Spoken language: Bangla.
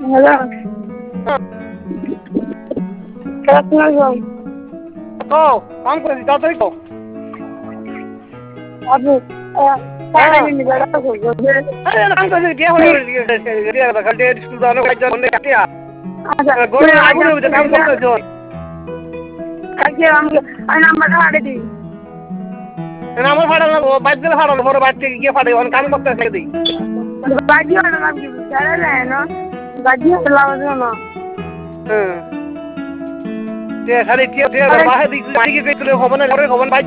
হ্যালো আসসালামু ও কাম করেছি তাড়াতাড়ি কও আপু টাকা নিয়ে যারা করবো আরে কাম করেছি দিয়ে হয়ে গেছে কালকে স্কুল যাওয়ার কাজ অনেক কাটে আচ্ছা গড়ে আগুনে হইছে কাম করতেছ আজকে আমি নাম্বারটা পাঠিয়ে দিই আমার ফাটানো বাইক দিলে ফাটানো পরে বাইক থেকে গিয়ে ফাটাই কাম করতেছে দিই বাজি হলো নাম কি জানা যায় না বাজি হলো না হ্যাঁ তে খালি তে বাহে দিকে তুলে হবে না ঘরে হবে না